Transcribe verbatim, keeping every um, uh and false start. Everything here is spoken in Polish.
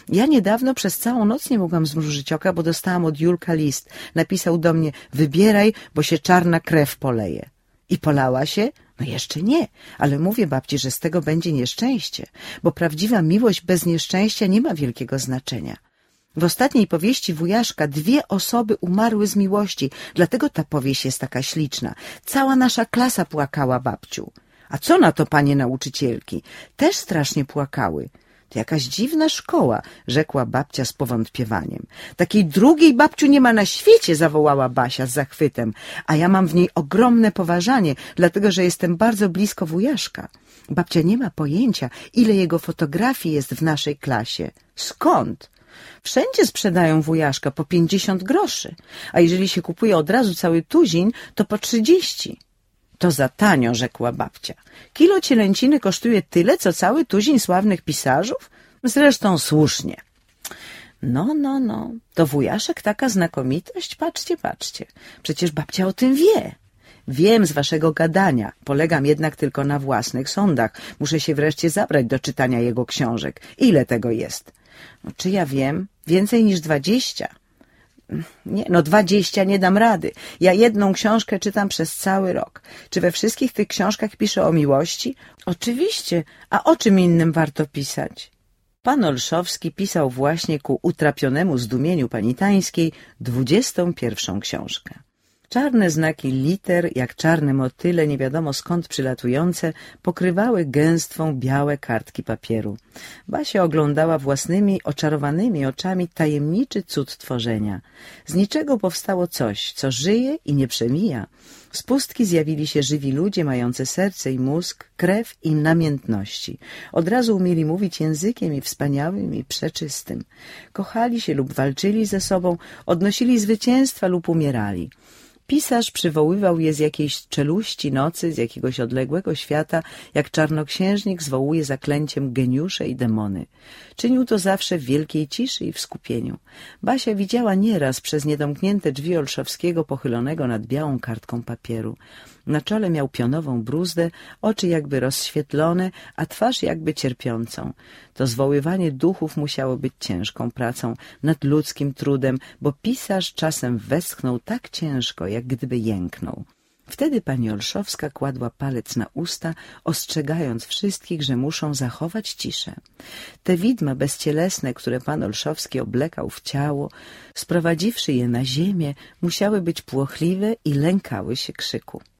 Ja niedawno przez całą noc nie mogłam zmrużyć oka, bo dostałam od Julka list. Napisał do mnie: wybieraj, bo się czarna krew poleje. I polała się? No jeszcze nie, ale mówię babci, że z tego będzie nieszczęście, bo prawdziwa miłość bez nieszczęścia nie ma wielkiego znaczenia. W ostatniej powieści Wujaszka dwie osoby umarły z miłości, dlatego ta powieść jest taka śliczna. Cała nasza klasa płakała, babciu. A co na to panie nauczycielki? Też strasznie płakały. To jakaś dziwna szkoła, rzekła babcia z powątpiewaniem. Takiej drugiej, babciu, nie ma na świecie, zawołała Basia z zachwytem, a ja mam w niej ogromne poważanie, dlatego że jestem bardzo blisko Wujaszka. Babcia nie ma pojęcia, ile jego fotografii jest w naszej klasie. Skąd? Wszędzie sprzedają Wujaszka po pięćdziesiąt groszy, a jeżeli się kupuje od razu cały tuzin, to po trzydzieści. To za tanio, rzekła babcia. Kilo cielęciny kosztuje tyle, co cały tuzin sławnych pisarzów? Zresztą słusznie. No, no, no, to Wujaszek taka znakomitość? Patrzcie, patrzcie. Przecież babcia o tym wie. Wiem z waszego gadania. Polegam jednak tylko na własnych sądach. Muszę się wreszcie zabrać do czytania jego książek. Ile tego jest? No, czy ja wiem? Więcej niż dwadzieścia. Nie, no dwadzieścia nie dam rady. Ja jedną książkę czytam przez cały rok. Czy we wszystkich tych książkach piszę o miłości? Oczywiście. A o czym innym warto pisać? Pan Olszowski pisał właśnie ku utrapionemu zdumieniu pani Tańskiej dwudziestą pierwszą książkę. Czarne znaki liter, jak czarne motyle, nie wiadomo skąd przylatujące, pokrywały gęstwą białe kartki papieru. Basia oglądała własnymi, oczarowanymi oczami tajemniczy cud tworzenia. Z niczego powstało coś, co żyje i nie przemija. Z pustki zjawili się żywi ludzie, mający serce i mózg, krew i namiętności. Od razu umieli mówić językiem i wspaniałym i przeczystym. Kochali się lub walczyli ze sobą, odnosili zwycięstwa lub umierali. Pisarz przywoływał je z jakiejś czeluści nocy, z jakiegoś odległego świata, jak czarnoksiężnik zwołuje zaklęciem geniusze i demony. Czynił to zawsze w wielkiej ciszy i w skupieniu. Basia widziała nieraz przez niedomknięte drzwi Olszowskiego pochylonego nad białą kartką papieru. Na czole miał pionową bruzdę, oczy jakby rozświetlone, a twarz jakby cierpiącą. To zwoływanie duchów musiało być ciężką pracą, nadludzkim trudem, bo pisarz czasem westchnął tak ciężko, jak gdyby jęknął. Wtedy pani Olszowska kładła palec na usta, ostrzegając wszystkich, że muszą zachować ciszę. Te widma bezcielesne, które pan Olszowski oblekał w ciało, sprowadziwszy je na ziemię, musiały być płochliwe i lękały się krzyku.